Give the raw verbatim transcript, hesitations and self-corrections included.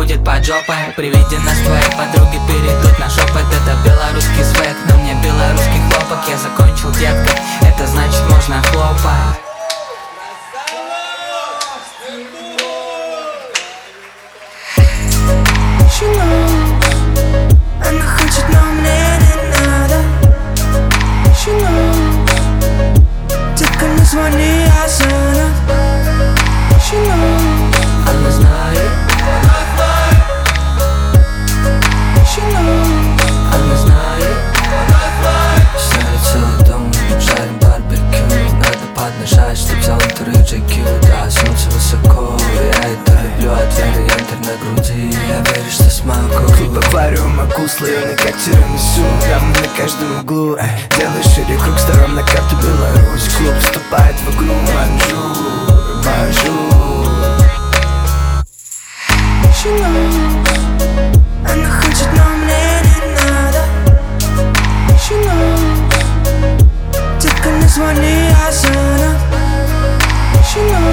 будет под жопой. При виде нас твои подруги перейдут на шепот. Это белорусский свет, на мне белорусский хлопок. Я закончил, детка, это значит можно хлопать. She knows, она хочет, но мне не надо. She knows, детка, не звони, я занят. She knows, она знает. she knows, она знает. Сняли целый дом, жарим барбекю. Надо поднажать, чтоб взял интервью джей кью. Да, солнце высоко, я это люблю. От веры янтарь на груди, я верю, что смогу. Клуб аквариум, акул слоеный, как тирамису. Там на каждом углу, эй, делай шире круг сторон на карту Беларусь. Клуб вступает в игру, манжур, манжур. she knows, она хочет, но мне не надо. She knows, детка, не звони, я занят. She knows.